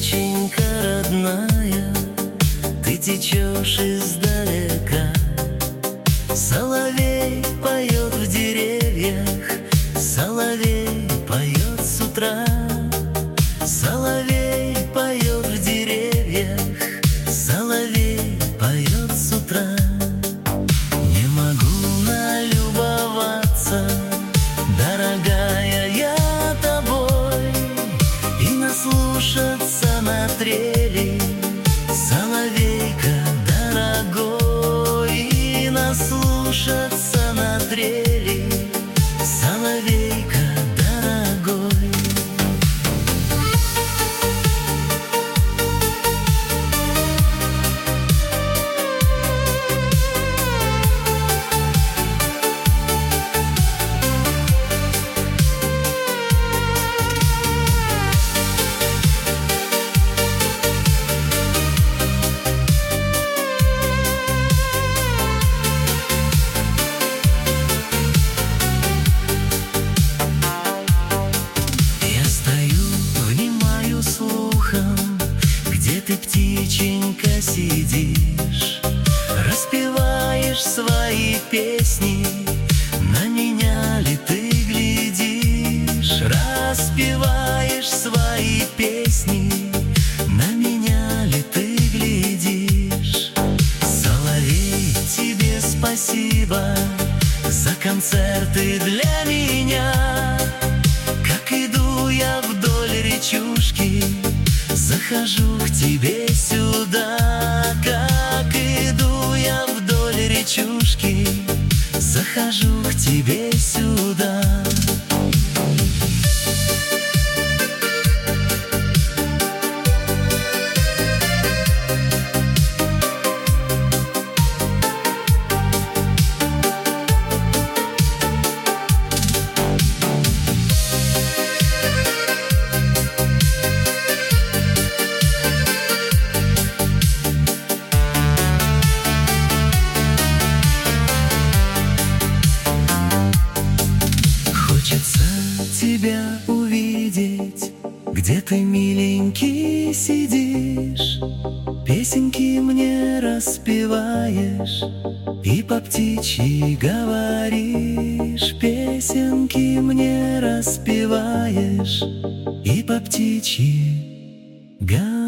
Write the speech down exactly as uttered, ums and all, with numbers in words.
реченька родная, ты течешь издалека. Соловей поет в деревьях, соловей поет с утра. Соловей поет в деревьях, соловей поет с утра. Не могу налюбоваться, дорогая, я тобой, и наслушаться на трели, соловейка дорогой, и наслушаться на трели, соловейка дорогой. Где ты, птиченька, сидишь, распеваешь свои песни, на меня ли ты глядишь? Распеваешь свои песни, на меня ли ты глядишь? Соловей, тебе спасибо за концерты для меня. Как иду я вдоль речушки, захожу к тебе сюда. Как иду я вдоль речушки, захожу к тебе сюда. Тебя увидеть, где ты, миленький, сидишь, песенки мне распеваешь и по птичьи говоришь. Песенки мне распеваешь и по птичьи говоришь.